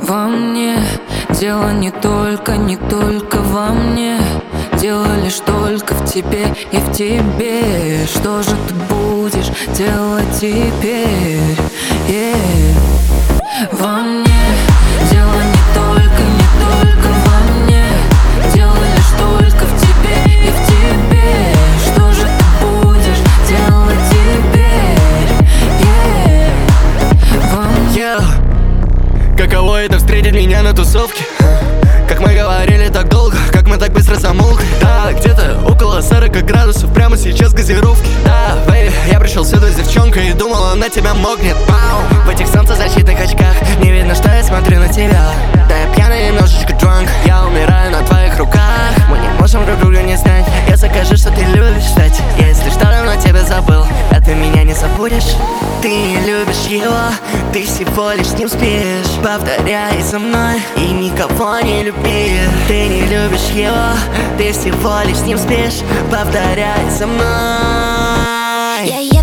Во мне дело не только во мне. Дело лишь только в тебе и в тебе. Что же ты будешь делать теперь? Во мне дело не только во мне. Дело лишь только в тебе и в тебе. Что же ты будешь делать теперь? Во мне. Каково это встретить меня на тусовке? Как мы говорили так долго, как мы так быстро замолкли. Да, где-то около 40 градусов, прямо сейчас газировки. Да, бэйби, я пришел сюда с девчонкой и думал, она тебя мокнет. Пау! В этих солнцезащитных очках не видно, что я смотрю на тебя. Да, я пьяный, немножечко drunk, я умираю на твоих руках. Мы не можем друг друга не знать. Я закажу, что ты любишь, кстати. Я, если что, давно тебя забыл, а ты меня не забудешь. Ты не любишь его, ты всего лишь с ним спишь. Повторяй за мной и никого не люби. Ты не любишь его, ты всего лишь с ним спишь. Повторяй за мной.